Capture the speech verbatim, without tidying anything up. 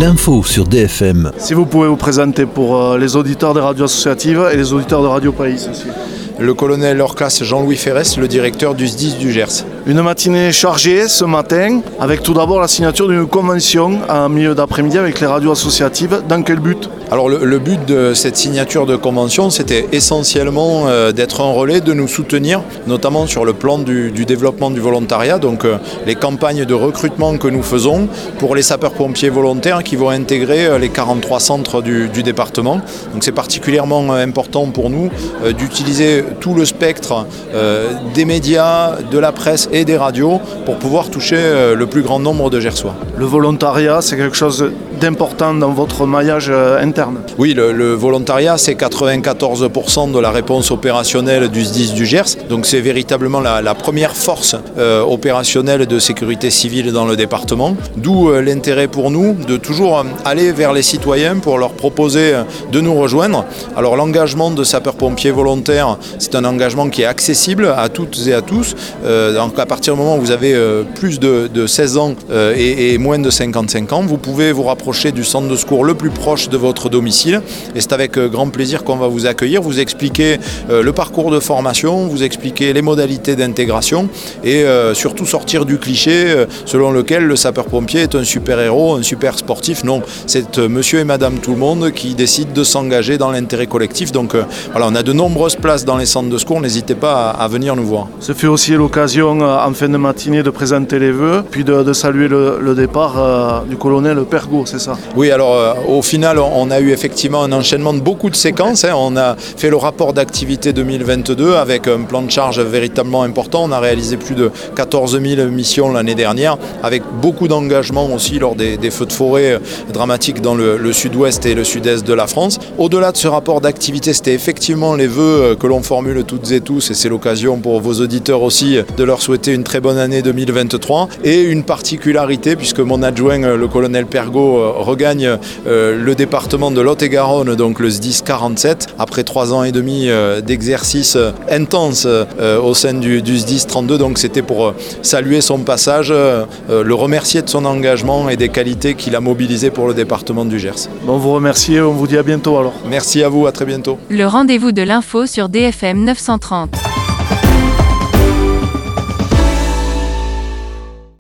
L'info sur D F M. Si vous pouvez vous présenter pour euh, les auditeurs des radios associatives et les auditeurs de Radio Pays aussi. Le colonel hors classe Jean-Louis Ferrès, le directeur du S D I S du Gers. Une matinée chargée ce matin, avec tout d'abord la signature d'une convention en milieu d'après-midi avec les radios associatives. Dans quel but ? Alors le, le but de cette signature de convention, c'était essentiellement euh, d'être un relais, de nous soutenir, notamment sur le plan du, du développement du volontariat, donc euh, les campagnes de recrutement que nous faisons pour les sapeurs-pompiers volontaires qui vont intégrer euh, les quarante-trois centres du, du département. Donc c'est particulièrement euh, important pour nous euh, d'utiliser tout le spectre euh, des médias, de la presse et des radios pour pouvoir toucher euh, le plus grand nombre de Gersois. Le volontariat, c'est quelque chose d'important dans votre maillage euh, interne. Oui, le, le volontariat, c'est quatre-vingt-quatorze pour cent de la réponse opérationnelle du S D I S du Gers. Donc c'est véritablement la, la première force euh, opérationnelle de sécurité civile dans le département. D'où euh, l'intérêt pour nous de toujours euh, aller vers les citoyens pour leur proposer euh, de nous rejoindre. Alors l'engagement de sapeurs-pompiers volontaires, c'est un engagement qui est accessible à toutes et à tous. Euh, donc à partir du moment où vous avez euh, plus de, de seize ans euh, et, et moins de cinquante-cinq ans, vous pouvez vous rapprocher du centre de secours le plus proche de votre domicile. Et c'est avec euh, grand plaisir qu'on va vous accueillir, vous expliquer euh, le parcours de formation, vous expliquer les modalités d'intégration et euh, surtout sortir du cliché euh, selon lequel le sapeur-pompier est un super-héros, un super sportif. Non, c'est euh, monsieur et madame tout le monde qui décident de s'engager dans l'intérêt collectif. Donc euh, voilà, on a de nombreuses places dans les centres de secours, n'hésitez pas à, à venir nous voir. Ce fut aussi l'occasion euh, en fin de matinée de présenter les vœux, puis de, de saluer le, le départ euh, du colonel Pergaud, c'est ça ? Oui, alors euh, au final, on a eu effectivement un enchaînement de beaucoup de séquences. Hein. On a fait le rapport d'activité deux mille vingt-deux avec un plan de charge véritablement important. On a réalisé plus de quatorze mille missions l'année dernière, avec beaucoup d'engagement aussi lors des, des feux de forêt dramatiques dans le, le sud-ouest et le sud-est de la France. Au-delà de ce rapport d'activité, c'était effectivement les vœux que l'on formule toutes et tous, et c'est l'occasion pour vos auditeurs aussi de leur souhaiter une très bonne année deux mille vingt-trois. Et une particularité, puisque mon adjoint, le colonel Pergaud, regagne euh, le département de Lot-et-Garonne, donc le S D I S quarante-sept, après trois ans et demi euh, d'exercice euh, intense euh, au sein du, du S D I S trente-deux. Donc c'était pour euh, saluer son passage, euh, le remercier de son engagement et des qualités qu'il a mobilisées pour le département du Gers. Bon, vous remercie et on vous dit à bientôt alors. Merci à vous, à très bientôt. Le rendez-vous de l'info sur D F M neuf cent trente.